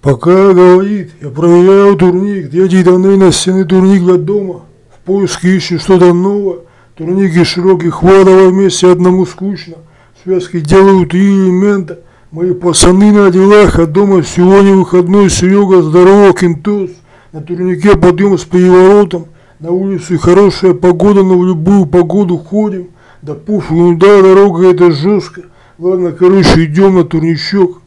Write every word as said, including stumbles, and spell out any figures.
Пока говорит, я проверяю турник, дети данные на стены турник для дома. В поиске ищем что-то новое. Турники широких хватало вместе одному скучно. Связки делают три элемента. Мои пацаны на делах, а дома сегодня выходной. Серега, здорово, кентос. На турнике подъем с переворотом. На улице хорошая погода, но в любую погоду ходим. Да пуф, ерунда, дорога это жестко. Ладно, короче, идем на турничок.